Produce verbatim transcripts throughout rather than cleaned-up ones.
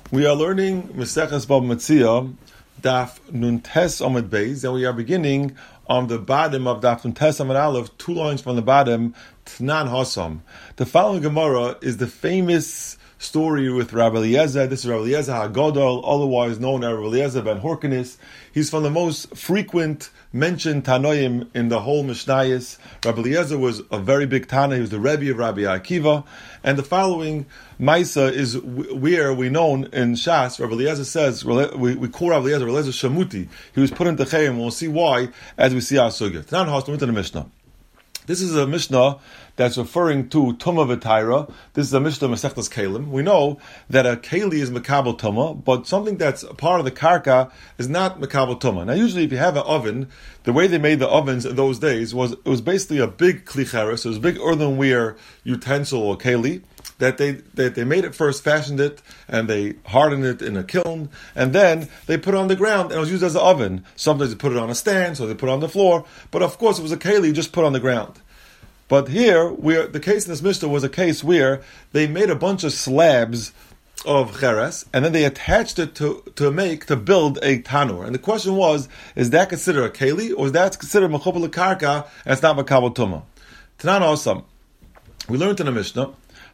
We are learning Maseches Bava Metzia, Daf Nun Tes Amud Beis, and we are beginning on the bottom of Daf Nun Tes Amud Aleph, two lines from the bottom, Tnan Hasam. The following Gemara is the famous story with Rabbi Eliezer. This is Rabbi Eliezer HaGadol, otherwise known as Rabbi Eliezer ben Horkenis. He's from the most frequent mentioned Tanoim in the whole Mishnayos. Rabbi Eliezer was a very big Tana. He was the Rebbe of Rabbi Akiva. And the following Maisa is where we known in Shas. Rabbi Eliezer says, we, we call Rabbi Eliezer, Rabbi Eliezer Shamuti. He was put into Chayim, and we'll see why as we see our Sugya. Tanan Hasam into the Mishnah. This is a Mishnah that's referring to Tumah V'Taira. This is a Mishnah Masechtas Kalim. We know that a Keli is Mekabel Tumah, but something that's a part of the Karka is not Mekabel Tumah. Now usually if you have an oven, the way they made the ovens in those days was, it was basically a big Klicheres, it was a big earthenware utensil or Keli, that they that they made it first, fashioned it, and they hardened it in a kiln, and then they put it on the ground, and it was used as an oven. Sometimes they put it on a stand, so they put it on the floor, but of course it was a keli just put on the ground. But here, where the case in this Mishnah was a case where they made a bunch of slabs of cheres, and then they attached it to, to make, to build a tanur. And the question was, is that considered a keli, or is that considered mechubel karka, and it's not makabel tumah? Tanan Osam. We learned in the Mishnah,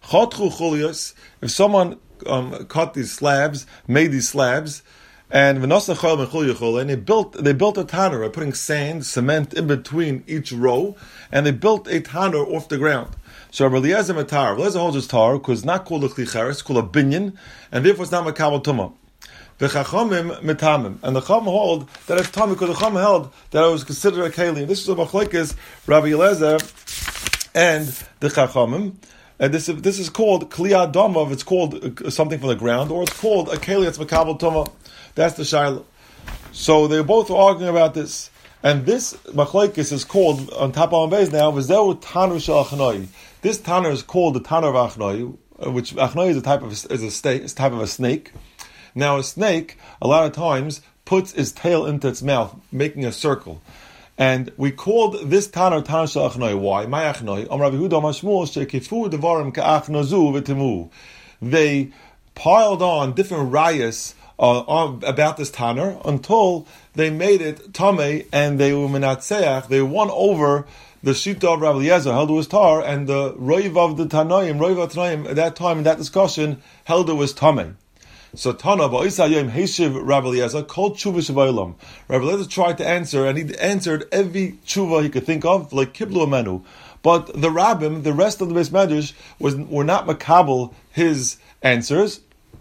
if someone um, cut these slabs, made these slabs, and and they built they built a tanur by putting sand, cement in between each row, and they built a tanur off the ground. So Rabbi Eliezer Matar, Rabbi Eliezer holds his tar because it's not called a klicheres, it's called a binyan, and therefore it's not makabel tumah. The Chachamim metamim, and the Chacham hold that it's tumah because the Chacham held that it was considered a keli. And this is a machlekes Rabbi Eliezer and the Chachamim. And this this is called Kli Adamav. It's called uh, something from the ground, or it's called a keli that's makabel tumah. That's the shaila. So they're both arguing about this, and this machlekes is called on top of Beis now. V'zeu tanur shel achnoi. This tanur is called the tanur of achnoi, which achnoi is a type of is a snake. It's a type of a snake. Now a snake a lot of times puts its tail into its mouth, making a circle. And we called this tanur tanur shel achnoi. Why? My achnoi. Am Rabbi Yehuda Mashmuel shekifu devarim ka'achnozu v'timu. They piled on different rayas uh, on, about this tanur until they made it tamei, and they were menatzeach. They won over the shita of Rabbi Eliezer, held it was tar, and the roiv of the tanoim, roiv of tanoim at that time in that discussion held it was tamei. So Tana ba'isayim heishiv Rabbi Eliezer called tshuva shevaylam. Rabbi Eliezer tried to answer, and he answered every tshuva he could think of, like kiblu amenu. But the rabbim, the rest of the Beis Medrash, was were not makabel his answers,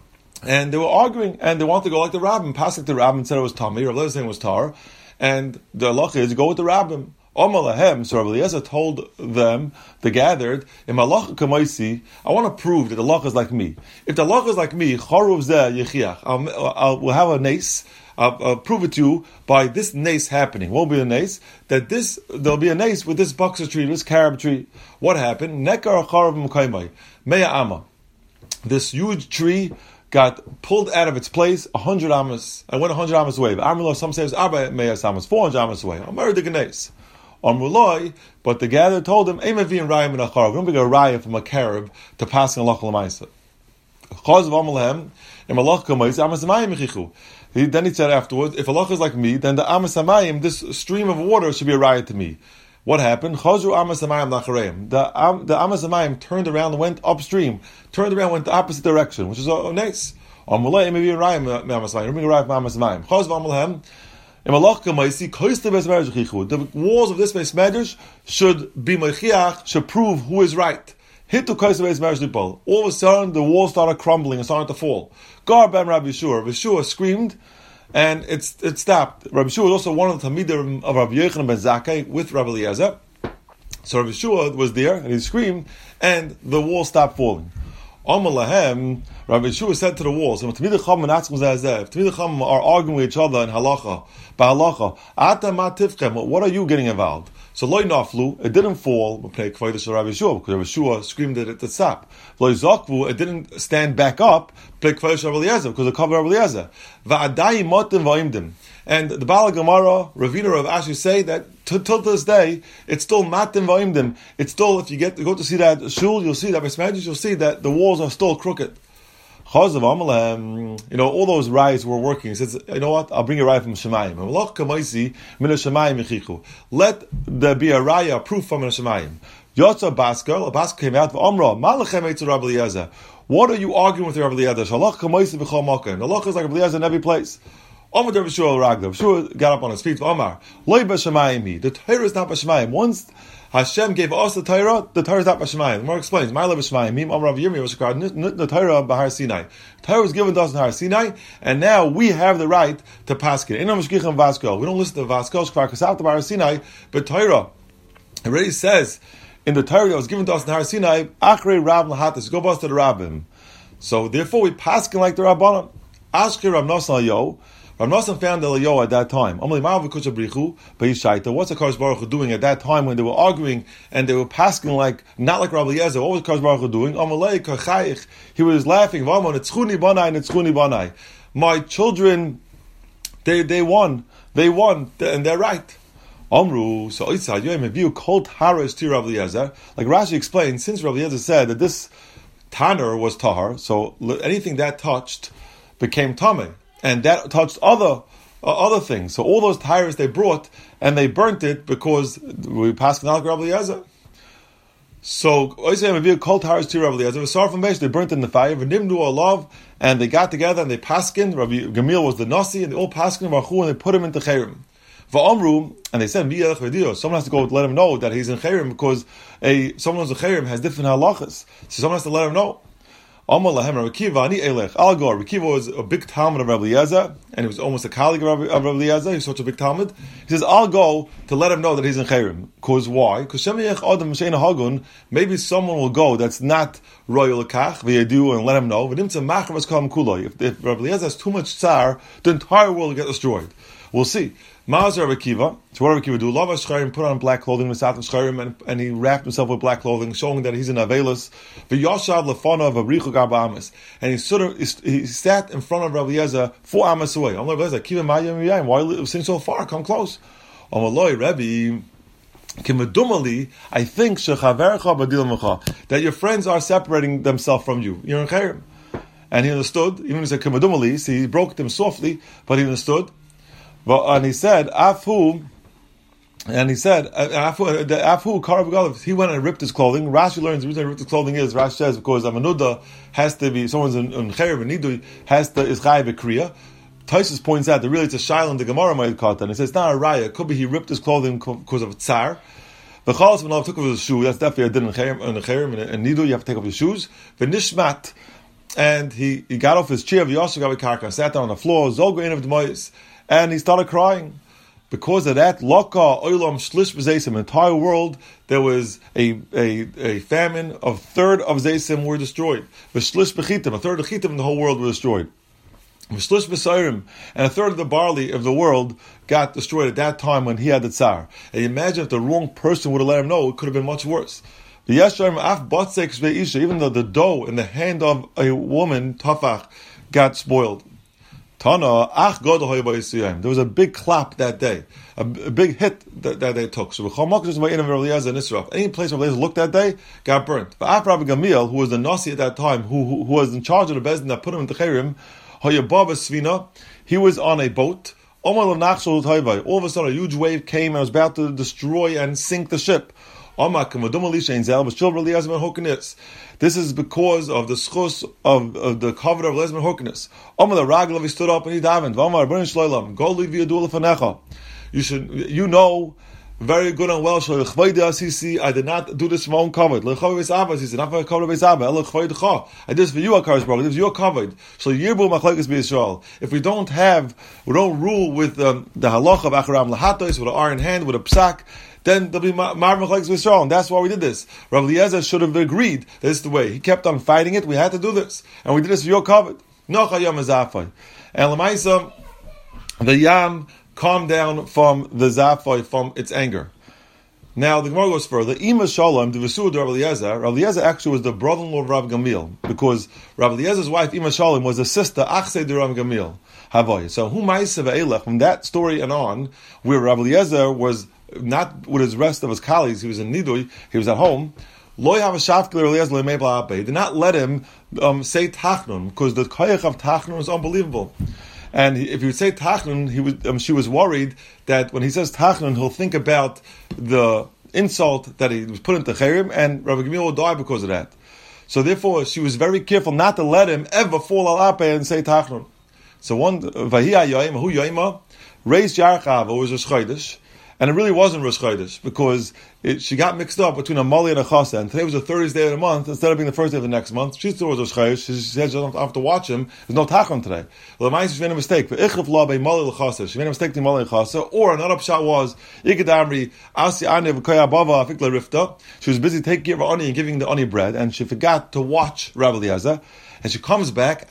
and they were arguing, and they wanted to go like the rabbim. Pasuk the rabbim said it was Tommy. Rabbi Eliezer saying it was tar, and the halacha is go with the rabbim. Omalahem, so Rabbi Eliezer told them, they gathered, in Malacha Kamaisi, I want to prove that the halacha is like me. If the halacha is like me, Charuv Zeh Yechiach, I'll we'll have a nace, I'll, I'll prove it to you by this nace happening. What will be a nace? That this, there'll be a nace with this boxer tree, this carob tree. What happened? Nekar Charuv Mkaimai, Meya Amma. This huge tree got pulled out of its place, a hundred amas. I went a hundred amas away. But some say it's Arba Meya Amas, four hundred amas away. I'm married to Ganes. On Muloi, but the gatherer told him, "Ein mevin raya min acharav." We don't bring a raya from a carob to pass in halacha l'maisa. Chaz v'amalehem im halacha k'maisa amas hamayim mechichu. Then he said afterwards, "If halacha is like me, then the amas hamayim, this stream of water, should be a raya to me." What happened? Chazru amas hamayim lachareim. The um, the amas hamayim turned around and went upstream, turned around and went the opposite direction, which is a nice. On Muloi, ein mevin raya min amas hamayim. Don't bring a raya from amas hamayim. Chaz v'amalehem. The walls of this Beis Medrash should be mechiach, should prove who is right. Hit to Beis Medrash. All of a sudden, the walls started crumbling and started to fall. Gar ben Rabbi Yeshua. Rabbi Yeshua screamed, and it it stopped. Rabbi Yeshua was also one of the Talmidim of Rabbi Yochanan ben Zakkai with Rabbi Eliezer. So Rabbi Yeshua was there, and he screamed, and the wall stopped falling. Amalahem, Rabbi Yeshua said to the walls, if Talmidei Chacham are arguing with each other in halacha, by halacha, ata ma tifchem, what are you getting involved? So loy naflu, it didn't fall, because Rabbi Yeshua screamed at it to stop. Loy zakvu, it didn't stand back up, because of the cover of Eliezer. Va'adai motim va'imdim. And the Bala Gemara, Ravina of Ashi say that t- till this day, it's still matim va'imdim. It's still, if you get to go to see that shul, you'll see that, you'll see that the walls are still crooked. Chazav Amalem, you know, all those riots were working. He says, you know what? I'll bring a riot from Shemayim. Let there be a raya, a proof from Shemayim. Yotza Baskar, a Baskar came out, Omra, Malachem Eitzer Rabbi Eliezer. What are you arguing with Rabbi Eliezer? Shalach Kamoisi B'chol Makom. The Lach is like Rabbi Eliezer in every place. Omar Rabbi Shua Ragdav. Shua got up on his feet. Omar, Loi B'Shemayim. The Torah is not B'Shemayim. Once Hashem gave us the Torah, the Torah is not B'Shemayim. The Gemara explains, My love B'Shemayim. Mim Omar Rav Yirmiyah was called the Torah B'Har Sinai. The Torah was given to us in Har Sinai, and now we have the right to pass it. We don't listen to Vaskel Shkvar Kasavta B'Har Sinai, but Torah already says in the Torah that was given to us in Har Sinai, Achrei Rab Lahatis, go bust to the Rabbim. So therefore we paskin like the Rabbanon. Ashkei Rav Nosson Yo. Rav Nosson found Eliyahu at that time. What's the Kadosh Baruch Hu doing at that time when they were arguing and they were paskin like not like Rabbi Eliezer? What was Kadosh Baruch Hu doing? He was laughing. My children, they they won, they won, and they're right. Amru, so Itzad Yoim view called Haras to Rabbi Eliezer. Like Rashi explains, since Rabbi Eliezer said that this Tanner was tahar, so anything that touched became tameh, and that touched other uh, other things. So all those tires they brought and they burnt it because we passed out Rabbi Eliezer. So Oisei Mavir called tires to Rabbi Eliezer. Sorry from Beis, they burnt it in the fire. V'nimdu alav, and they got together and they paskin. Rabbi Gamil was the nasi, and they all paskin Baruch and they put him into chayrim. V'amru, and they said, someone has to go let him know that he's in chayrim because a someone who's in chayrim has different halachas. So someone has to let him know. Amar lahem Rabbi Kiva, ani elech. I'll go. Rabbi Kiva was a big talmud of Rabbi Eliezer, and he was almost a colleague of Rabbi, of Rabbi Eliezer. He was such a big talmud. He says, I'll go to let him know that he's in chayrim. Because why? Because maybe someone will go that's not royal lekach v'yedu and let him know. If, if Rabbi Eliezer has too much tsar, the entire world will get destroyed. We'll see. Ma'az Rabbi Kiva. So what Rabbi Kiva do? Lava Shchayim, put on black clothing, and, and he wrapped himself with black clothing, showing that he's in Avelis. V'yashav lefana of Abrichu Garba Amas. And he stood, he, he sat in front of Rabbi Eliezer four Amas away. I'm like, Rabbi Eliezer, Kiva Ma'ayim Yayim. Why are you sitting so far? Come close. Amaloi, Rabbi, Kimedumali, I think Shechavercha Badil Mecha, that your friends are separating themselves from you. You're in Chayrim. And he understood, even he said Kimedumali, so he broke them softly, but he understood. Well, and he said, Afu, and he said, Afu, the Afu Karav Galav, he went and ripped his clothing. Rashi learns the reason he ripped his clothing is, Rashi says, because Amanuda has to be, someone's in Chayr and Nidui, has to, is Chayav Kriya. Taisus points out that really it's a Shail in the Gemara might cut, and he says, it's not a Raya, it could be he ripped his clothing because of Tsar. The Chalas when Allah took off his shoe, that's definitely a din in Chayr and Nidui, you have to take off your shoes. The Nishmat, and he, he got off his chair, V'yoshu Gavi sat down on the floor, Zolgo in of Demois, and he started crying. Because of that, Laka, Oilam, Shlish, Zaysim, the entire world, there was a, a, a famine, a third of Zaysim were destroyed. V'shlish Bechitim, a third of Chitim in the whole world were destroyed. V'shlish B'sayrim, and a third of the barley of the world got destroyed at that time when he had the Tsar. And you imagine if the wrong person would have let him know, it could have been much worse. Even though the dough in the hand of a woman, Tafach, got spoiled. There was a big clap that day, a, a big hit that, that they took. So any place where Eliezer looked that day got burnt. But after Rabbi Gamil, who was the Nasi at that time, who, who, who was in charge of the Bezdin that put him into Chayrim, he was on a boat. All of a sudden, a huge wave came and was about to destroy and sink the ship. This is because of the schus of, of the cover of Lesman Hokinus. Omar the Raglav, he stood up and he davened. Omar Barin Shloilam, go leave Yadul Fanecha. You should, you know, very good and well. I did not do this for my own covered. I did this for you, Akash Baruch. This is your covered. So Yirbu Machlekes B'Yisrael. If we don't have, we don't rule with um, the halach of Acharam Lahatos with an iron hand with a psak, then there'll be Marv Machlekes B'Yisrael, and that's why we did this. Rabbi Eliezer should have agreed that this is the way. He kept on fighting it. We had to do this, and we did this for your covered. Nocha Yom Azafai, and Lamaisa, the Yam calmed down from the Zafai, from its anger. Now the Gemara goes further. Ima Shalom, the Vesur of Rabbi Eliezer. Rabbi Eliezer actually was the brother-in-law of Rabbi Gamil, because Rabbi Eliezer's wife Ima Shalom was a sister Achse de Rabbi Gamil. Havoy. So who Ma'aseh ve'elech, from that story and on, where Rabbi Eliezer was not with his rest of his colleagues, he was in Nidui, he was at home. Lo have a shafkler Eliezer le'mebla ape. Did not let him um, say tachnun, because the koyach of tachnun is unbelievable. And he, if he would say tachnun, he was, um, she was worried that when he says tachnun, he'll think about the insult that he was put into Cherem, and Rabbi Gamliel will die because of that. So therefore, she was very careful not to let him ever fall al ape and say tachnun. So one, Vahi HaYoim, Hu Yoima, raised Yarchav, it was Rosh Chodesh, and it really wasn't Rosh Chodesh, because it, she got mixed up between a Mali and a Chasa, and today was the thirtieth day of the month, instead of being the first day of the next month, she thought it was Rosh Chodesh, she said she doesn't have to watch him, there's no Tachon today. Well, the Ma'aseh, she made a mistake, she made a mistake to Mali Chasa, or another pshat was, Ikadamri, Asi Ani V'Koya Bava, Afikla Rifta, she was busy taking care of Ani and giving the Ani bread, and she forgot to watch Rabbi Eliezer, and she comes back,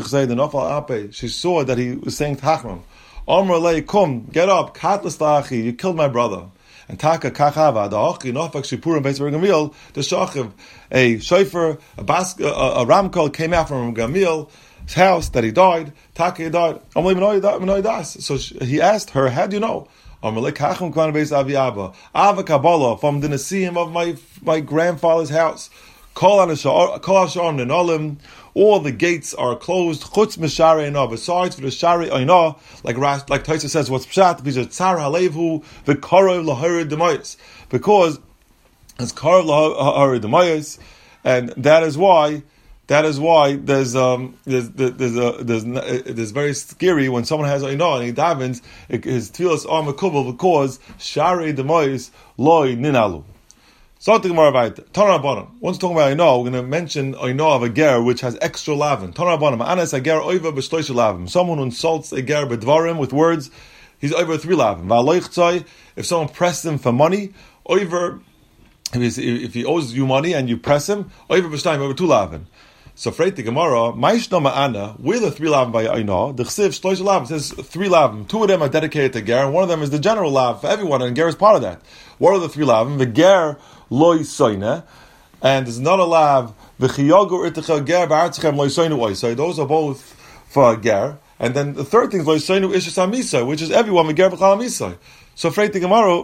she saw that he was saying Tachon. Omar lei, come, get up, katlas ta'achi, you killed my brother. And taka kachava, the achi, nofak shipurim beis Gamliel, the shachiv, a shofar, a bas, a, a ramkol came out from Gamliel's house that he died, taka he died. Omar lei, menoy das. So he asked her, how do you know? Omar lei, kacham kwan beis avi abba, ava kabbalah, from the nesiim of my my grandfather's house. Kol ha-sha'arim nenolim, all the gates are closed. Chutz m'sharei einah, besides for the sharei einah, like like Taisa says, what's pshat? Because it's tzar halevhu v'karov laharid demayis, because it's karov laharid demayis, and that is why that is why there's um there's there's a there's there's very scary when someone has einah and he davens his tefillas are mekubal because sharei demayis loy ninalu. So the Gemara about Tana Rabbanan. Once talking about Ainah, we're going to mention Ainah of a ger which has extra lavin. Tana Rabbanan. Anas a ger oiva b'shloisha lavin. Someone who insults a ger b'dvarim with words, he's over three lavin. V'aloich if someone presses him for money, over if, if he owes you money and you press him, over b'shtayim, over two lavin. So freit the Gemara, Ma'ishna ma'ana, we're the three lavin by Ainah. The chsiv shloisha lavin says three lavin. Two of them are dedicated to ger, and one of them is the general lav for everyone, and ger is part of that. What are the three lavin? The ger loy soine, and there's not a lav v'chiyagur itachel ger ba'artzchem loy soinu oisai. Those are both for a ger. And then the third thing is loy soinu ishas hamisai, which is everyone v'ger b'chal hamisai. So freit the Gemara,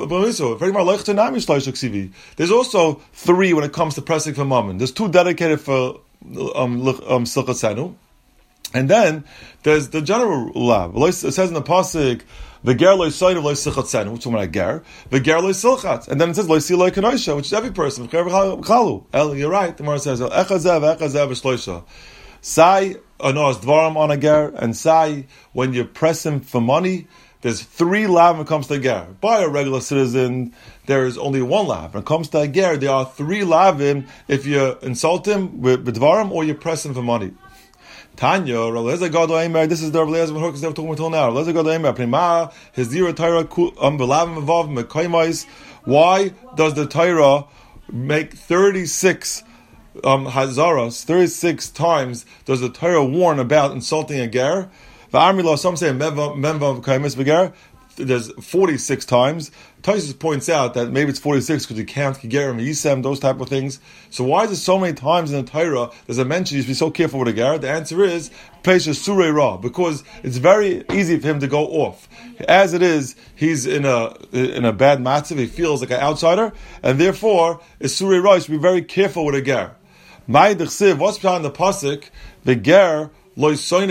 there's also three when it comes to pressing for mammon. There's two dedicated for um um silchasenu, and then there's the general lav. It says in the pasuk, the ger loy soinu loy silchatzenu, which is when I ger, the ger loy silchatz, and then it says loy si loy kanoisha, which is every person. El, you're right. The Gemara says echazev echazev shloisha. Sai anos dvaram on a ger, and sai when you press him for money. There's three lav when it comes to a ger. By a regular citizen, there is only one lav. When it comes to a ger, there are three lavim if you insult him with dvarim or you press him for money. Tanya, Rabbi Gadol Eimer, this is the Rabbi Eliezer ben Hurkos that we're talking until now. Rabbi Gadol Eimer, Prima, Hezira Torah, um, Belavim Evav, Mekoimais. Why does the Torah make thirty-six um, Hazaras, thirty-six times does the Torah warn about insulting a ger? Some say Memvav Kaimis Beger. There's forty-six times. Tosfos points out that maybe it's forty-six because you count Kigerim, Yisem, those type of things. So why is it so many times in the Torah there's a mention you should be so careful with a ger? The answer is Pesha Surei Ra, because it's very easy for him to go off. As it is, he's in a in a bad matzav. He feels like an outsider, and therefore it's Surei Ra. You should be very careful with a ger. My Dechsiv, what's behind the pasuk? The ger. The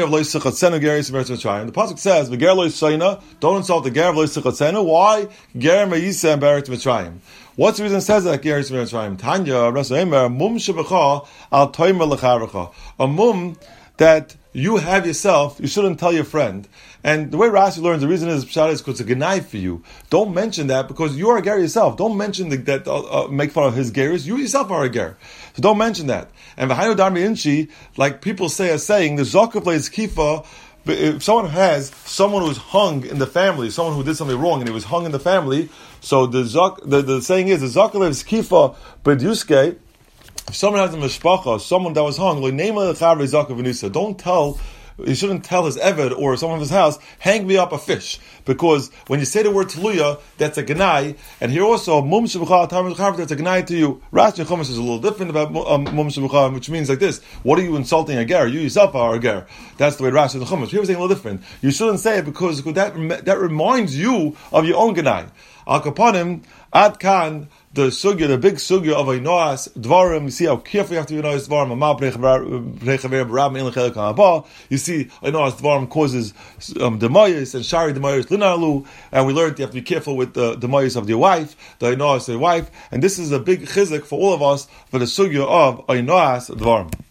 pasuk says, "V'ger lo yisoina." Don't insult the ger of lo yisochatzenu. Why? Ger me'yisem b'eretz Mitzrayim. What's the reason it says that ger is Mitzrayim? Tanya, Rasul Eimer, mum shebecha al toimer lecharecha. A mum that you have yourself, you shouldn't tell your friend. And the way Rashi learns, the reason is pshat is because it's a genai for you. Don't mention that because you are a ger yourself. Don't mention the, that. Uh, uh, make fun of his geris. You yourself are a ger. So don't mention that. And v'hainu darmi inchi, like people say a saying, the zakav leis kifa. If someone has someone who's hung in the family, someone who did something wrong and he was hung in the family, so the zak, the, the saying is the zakav leis kifa beduske. If someone has a mishpacha, someone that was hung, don't tell. You shouldn't tell his eved or someone of his house, hang me up a fish. Because when you say the word teluya, that's a genai. And here also, mum shebucha, that's a genai to you. Rashi Chumash is a little different about mum shebucha, which means like this. What are you insulting a ger? You yourself are a ger. That's the way Rashi the Chumash. Here we're saying a little different. You shouldn't say it because that, that reminds you of your own genai. Al kapanim, ad kan, the sugya, the big sugya of Einoas Dvarim. You see how careful you have to be Einoas Dvarim. You see Einoas Dvarim causes um, demayis and shari demayis linalu, and we learned you have to be careful with the demayis of your wife, the Einoas of your wife, and this is a big chizuk for all of us for the sugya of Einoas Dvarim.